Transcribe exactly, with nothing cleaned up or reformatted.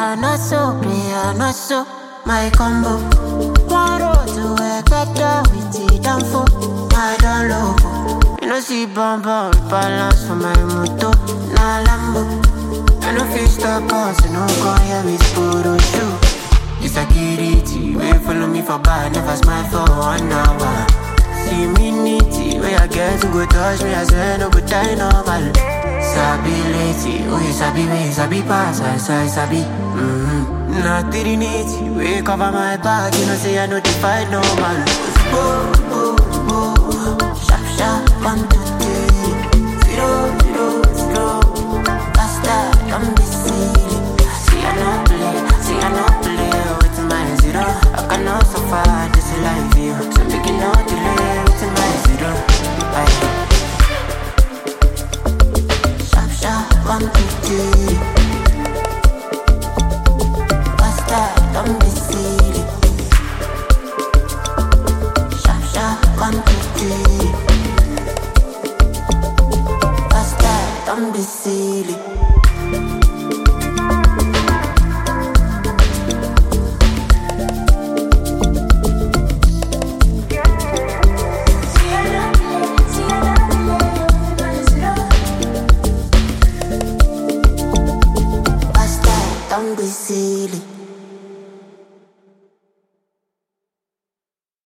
player, not so player, not so my combo. One road to a better with it and for my don't logo. You know see bumper balance for my moto, na Lambo. I no feel stop cause you know go here with photo shoot. It's a kitty, wait follow me for bad, never smile for one hour. See me nitty, where I get to go touch me, I swear no go die normal. Sabi lady, oh you sabi me, sabi pass, I say sabi. Mm-hmm. Not nitty, we cover my back, you know say I know the fight no man. Go, go, go, sharp, sharp, one, two, three, zero, zero, zero. Faster, don't be silly. See I no play, see I no play with my zero. I cannot suffer this life, you. So make it no delay with my zero. Aye. One, two, three. Faster, don't be silly. Sharp, sharp, one, two, three. Faster, don't be silly.